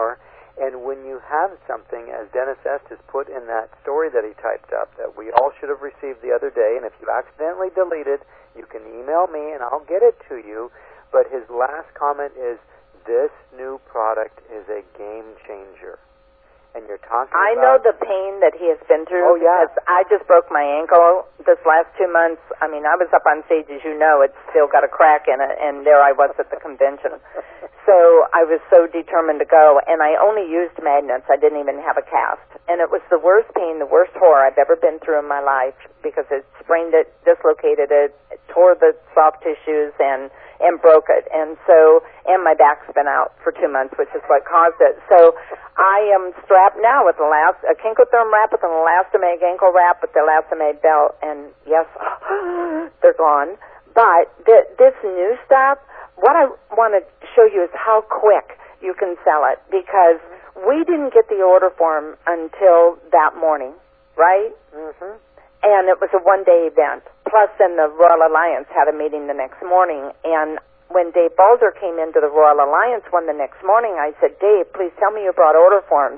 And when you have something, as Dennis Estes put in that story that he typed up, that we all should have received the other day, and if you accidentally delete it, you can email me and I'll get it to you. But his last comment is, this new product is a game changer. And you're talking I about... know the pain that he has been through. Oh, yeah. Because I just broke my ankle this last 2 months. I mean, I was up on stage, as you know. It's still got a crack in it, and there I was at the convention. So I was so determined to go, and I only used magnets. I didn't even have a cast. And it was the worst pain, the worst horror I've ever been through in my life, because it sprained it, dislocated it, tore the soft tissues, and broke it. And my back's been out for 2 months, which is what caused it. So I am strapped now with a Kinkotherm wrap, with an elastomeric ankle wrap, with the elastomeric belt, and yes, they're gone. But this new stuff, what I want to show you is how quick you can sell it, because we didn't get the order form until that morning, right? Mm-hmm. And it was a one-day event. Plus, then the Royal Alliance had a meeting the next morning. And when Dave Balder came into the Royal Alliance one the next morning, I said, Dave, please tell me you brought order forms.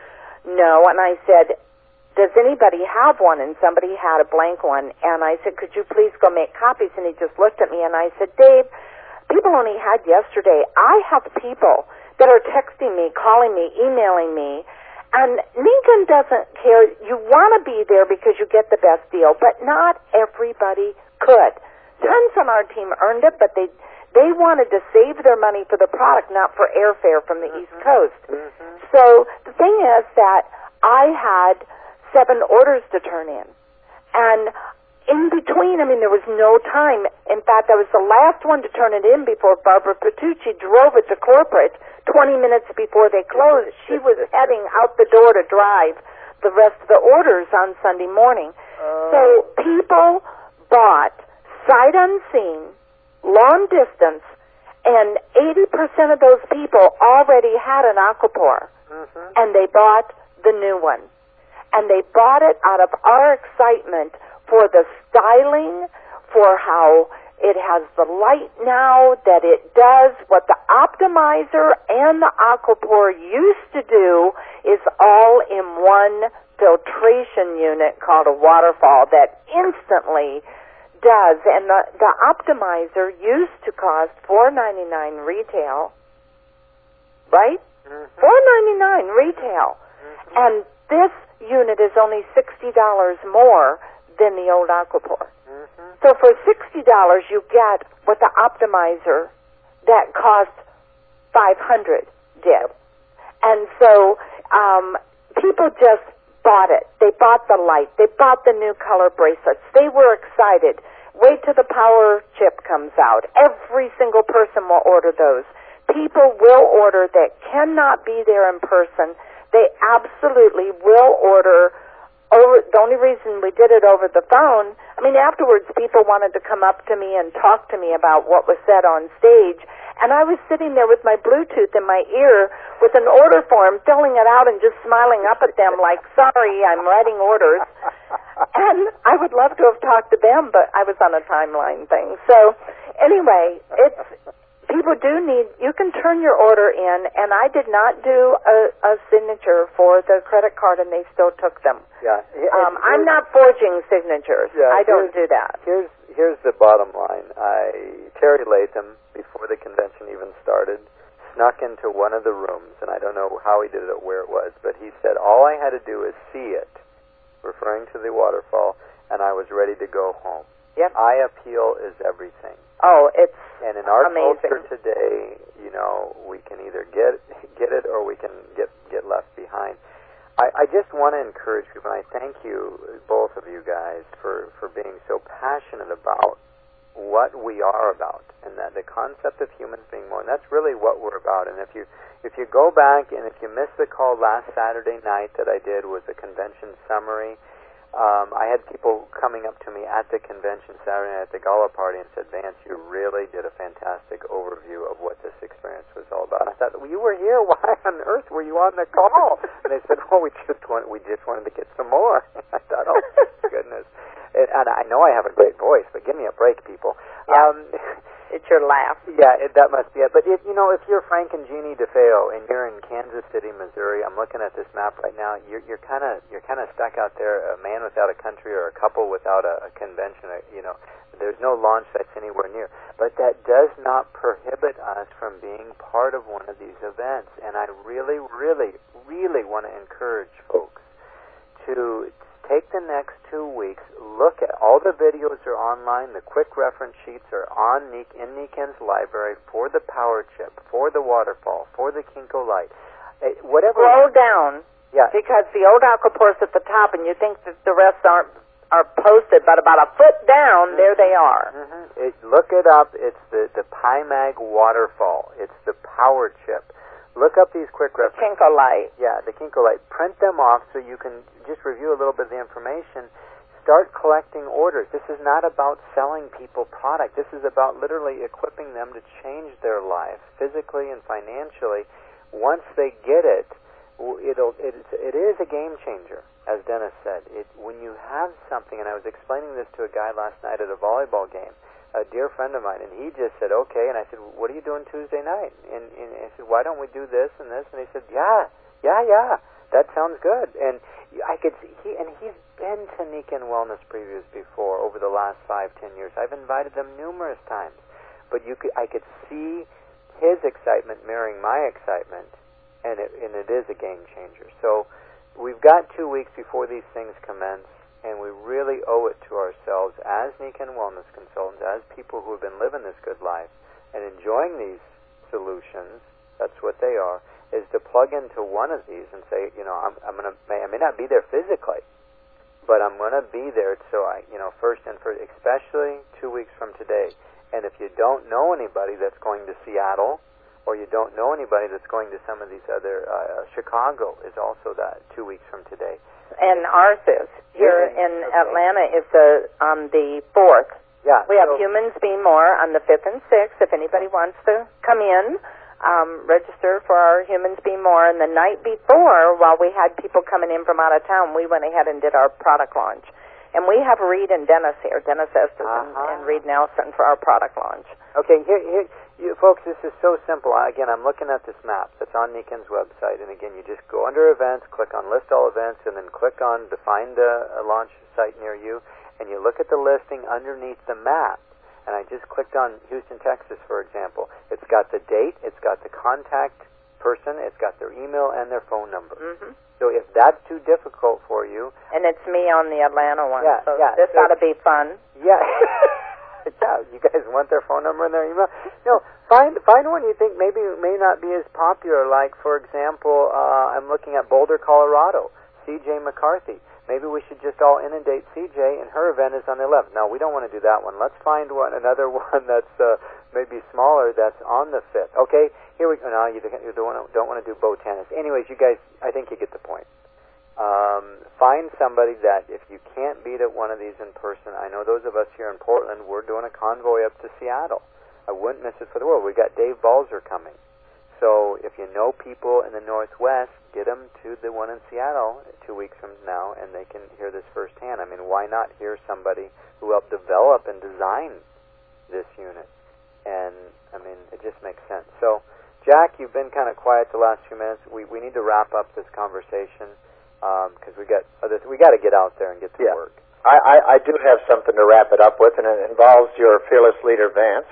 No. And I said, does anybody have one? And somebody had a blank one. And I said, could you please go make copies? And he just looked at me, and I said, Dave, people only had yesterday. I have people that are texting me, calling me, emailing me. And Lincoln doesn't care. You want to be there because you get the best deal, but not everybody could. Tons on our team earned it, but they wanted to save their money for the product, not for airfare from the East Coast. Mm-hmm. So the thing is that I had 7 orders to turn in. And in between, I mean, there was no time. In fact, I was the last one to turn it in before Barbara Petrucci drove it to corporate 20 minutes before they closed. She was heading out the door to drive the rest of the orders on Sunday morning. So people bought sight unseen, long distance, and 80% of those people already had an Aquaphor, and they bought the new one. And they bought it out of our excitement for the styling, for how it has the light now, that it does what the Optimizer and the Aquaphor used to do, is all in one filtration unit called a waterfall that instantly does. And the Optimizer used to cost $4.99 retail, right? $4.99 retail. And this unit is only $60 more than the old Aquaphor. So for $60, you get what the Optimizer that cost $500 did. And so people just bought it. They bought the light. They bought the new color bracelets. They were excited. Wait till the power chip comes out. Every single person will order those. People will order that cannot be there in person. They absolutely will order. The only reason we did it over the phone, I mean, afterwards people wanted to come up to me and talk to me about what was said on stage, and I was sitting there with my Bluetooth in my ear with an order form, filling it out and just smiling up at them like, sorry, I'm writing orders. And I would love to have talked to them, but I was on a timeline thing. So anyway, people do need, you can turn your order in, and I did not do a signature for the credit card, and they still took them. Yeah. I'm not forging signatures. Yeah, I don't do that. Here's the bottom line. Terry Latham, before the convention even started, snuck into one of the rooms, and I don't know how he did it or where it was, but he said, all I had to do is see it, referring to the waterfall, and I was ready to go home. Yep. Eye appeal is everything. Oh, it's and in our amazing. culture today, you know, we can either get it or we can get left behind. I just want to encourage people, and I thank you, both of you guys, for being so passionate about what we are about, and that the concept of humans being more, and that's really what we're about. And if you go back, and if you missed the call last Saturday night that I did was a convention summary, I had people coming up to me at the convention Saturday night at the gala party and said, Vance, you really did a fantastic overview of what this experience was all about. And I thought, well, you were here. Why on earth were you on the call? And they said, well, we just wanted to get some more. I thought, oh, goodness. And I know I have a great voice, but give me a break, people. Yeah. It's your laugh. Yeah, that must be it. But if you're Frank and Jeannie DeFeo and you're in Kansas City, Missouri, I'm looking at this map right now. You're kind of stuck out there, a man without a country or a couple without a convention. There's no launch sites anywhere near. But that does not prohibit us from being part of one of these events. And I really, really, really want to encourage folks to take the next 2 weeks, look at all the videos are online, the quick reference sheets are in Niken's library for the power chip, for the waterfall, for the Kinko light. Whatever. Scroll down. Yeah. Because the old Aquaport's at the top, and you think that the rest are posted, but about a foot down, there they are. Mm-hmm. Look it up. It's the PyMag waterfall. It's the power chip. Look up these quick references. Kinko light. Yeah, the Kinko light. Print them off so you can just review a little bit of the information. Start collecting orders. This is not about selling people product. This is about literally equipping them to change their life physically and financially. Once they get it, it is a game changer, as Dennis said. When you have something, and I was explaining this to a guy last night at a volleyball game, a dear friend of mine, and he just said, okay, and I said, what are you doing Tuesday night? And I said, why don't we do this and this? And he said, yeah, that sounds good. And I could see, he's been to Niken Wellness Previews before over the last 5-10 years. I've invited them numerous times, but I could see his excitement mirroring my excitement, and it is a game changer. So we've got 2 weeks before these things commence. And we really owe it to ourselves as Niken Wellness Consultants, as people who have been living this good life and enjoying these solutions, that's what they are, is to plug into one of these and say, I may not be there physically, but I'm going to be there so first, especially 2 weeks from today. And if you don't know anybody that's going to Seattle, or you don't know anybody that's going to some of these other, Chicago is also that 2 weeks from today. And ours is. Here in Atlanta is on the 4th. Yeah. We have Humans Be More on the 5th and 6th. If anybody wants to come in, register for our Humans Be More. And the night before, while we had people coming in from out of town, we went ahead and did our product launch. And we have Reed and Dennis here, Dennis Estes and Reed Nelson for our product launch. Okay, here, folks, this is so simple. Again, I'm looking at this map that's on Niken's website, and again, you just go under events, click on list all events, and then click on to find a launch site near you, and you look at the listing underneath the map. And I just clicked on Houston, Texas, for example. It's got the date, it's got the contact person, it's got their email and their phone number. Mm-hmm. So if that's too difficult for you... And it's me on the Atlanta one, so this so ought to be fun. Yeah. Yeah, you guys want their phone number and their email? No, find one you think maybe may not be as popular. Like, for example, I'm looking at Boulder, Colorado, C.J. McCarthy. Maybe we should just all inundate C.J., and her event is on the 11th. No, we don't want to do that one. Let's find another one that's maybe smaller that's on the 5th. Okay, here we go. No, you don't want to do bow tennis. Anyways, you guys, I think you get the point. Find somebody that, if you can't beat at one of these in person, I know those of us here in Portland, we're doing a convoy up to Seattle. I wouldn't miss it for the world. We've got Dave Balzer coming. So if you know people in the Northwest, get them to the one in Seattle 2 weeks from now, and they can hear this firsthand. I mean, why not hear somebody who helped develop and design this unit? And, I mean, it just makes sense. So, Jack, you've been kind of quiet the last few minutes. We need to wrap up this conversation because we got to get out there and get to work. I do have something to wrap it up with, and it involves your fearless leader, Vance.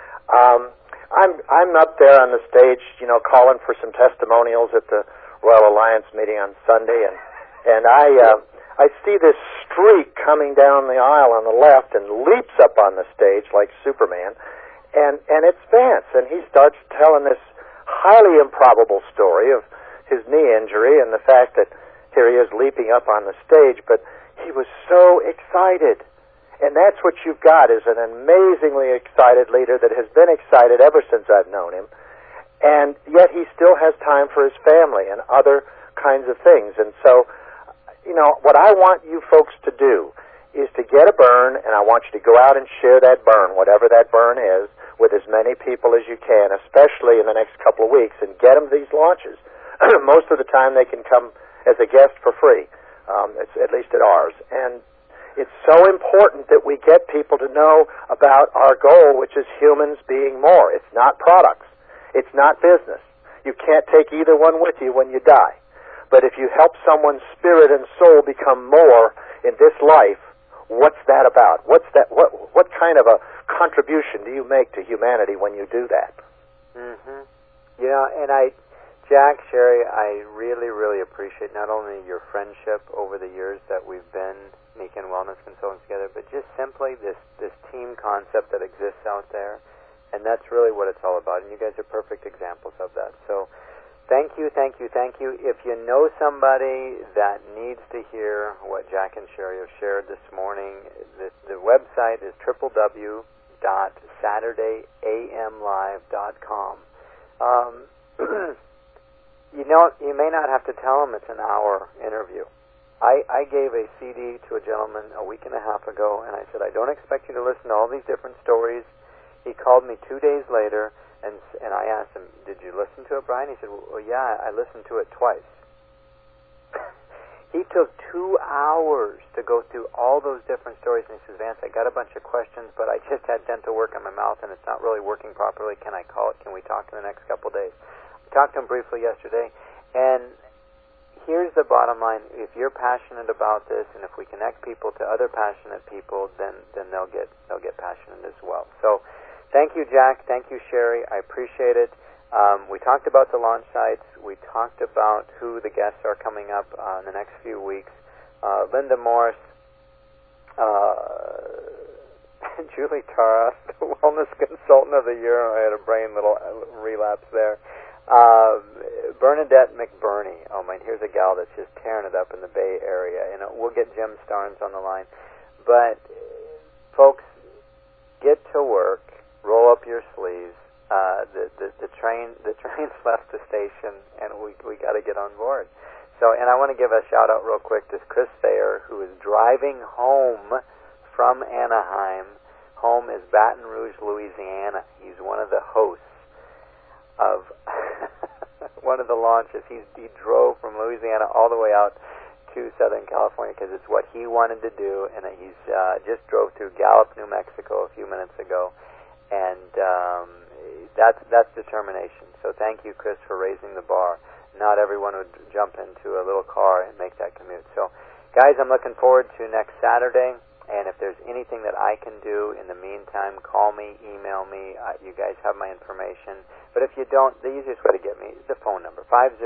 I'm up there on the stage, calling for some testimonials at the Royal Alliance meeting on Sunday, and I see this streak coming down the aisle on the left and leaps up on the stage like Superman, and it's Vance, and he starts telling this highly improbable story of his knee injury and the fact that here he is leaping up on the stage, but he was so excited. And that's what you've got, is an amazingly excited leader that has been excited ever since I've known him. And yet he still has time for his family and other kinds of things. And so, what I want you folks to do is to get a burn, and I want you to go out and share that burn, whatever that burn is, with as many people as you can, especially in the next couple of weeks, and get them these launches. Most of the time they can come as a guest for free, it's, at least at ours. And It's so important that we get people to know about our goal, which is humans being more. It's not products. It's not business. You can't take either one with you when you die. But if you help someone's spirit and soul become more in this life, what's that about? What kind of a contribution do you make to humanity when you do that? Mm-hmm. And Jack, Sherry, I really, really appreciate not only your friendship over the years that we've been Nikan Wellness Consultants together, but just simply this team concept that exists out there. And that's really what it's all about. And you guys are perfect examples of that. So thank you, thank you, thank you. If you know somebody that needs to hear what Jack and Sherry have shared this morning, the website is www.saturdayamlive.com. You may not have to tell them it's an hour interview. I gave a CD to a gentleman a week and a half ago, and I said, I don't expect you to listen to all these different stories. He called me 2 days later, and I asked him, did you listen to it, Brian? He said, well, yeah, I listened to it twice. He took 2 hours to go through all those different stories, and he says, Vance, I got a bunch of questions, but I just had dental work on my mouth, and it's not really working properly. Can I call it? Can we talk in the next couple of days? I talked to him briefly yesterday, and here's the bottom line. If you're passionate about this, and if we connect people to other passionate people, then they'll get passionate as well. So thank you, Jack. Thank you, Sherry. I appreciate it. We talked about the launch sites. We talked about who the guests are coming up in the next few weeks. Linda Morris, Julie Tara, the Wellness Consultant of the Year. I had a brain little relapse there. Bernadette McBurney. Oh, man, here's a gal that's just tearing it up in the Bay Area. We'll get Jim Starnes on the line. But, folks, get to work. Roll up your sleeves. The train's left the station, and we got to get on board. So, and I want to give a shout out real quick to Chris Thayer, who is driving home from Anaheim. Home is Baton Rouge, Louisiana. He's one of the hosts of one of the launches. He drove from Louisiana all the way out to Southern California because it's what he wanted to do, and he's just drove through Gallup, New Mexico a few minutes ago, and that's determination. So thank you, Chris, for raising the bar. Not everyone would jump into a little car and make that commute. So, guys, I'm looking forward to next Saturday. And if there's anything that I can do in the meantime, call me, email me. You guys have my information. But if you don't, the easiest way to get me is the phone number,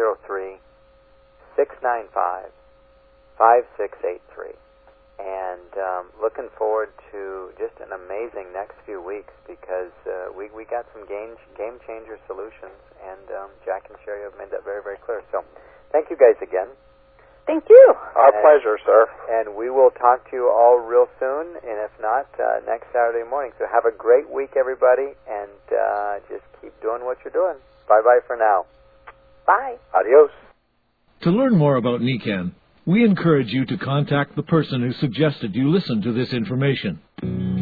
503-695-5683. And looking forward to just an amazing next few weeks because we got some game-changer solutions. And Jack and Sherry have made that very, very clear. So thank you guys again. Thank you. Our pleasure, sir. And we will talk to you all real soon, and if not, next Saturday morning. So have a great week, everybody, and just keep doing what you're doing. Bye-bye for now. Bye. Adios. To learn more about Nikan, we encourage you to contact the person who suggested you listen to this information.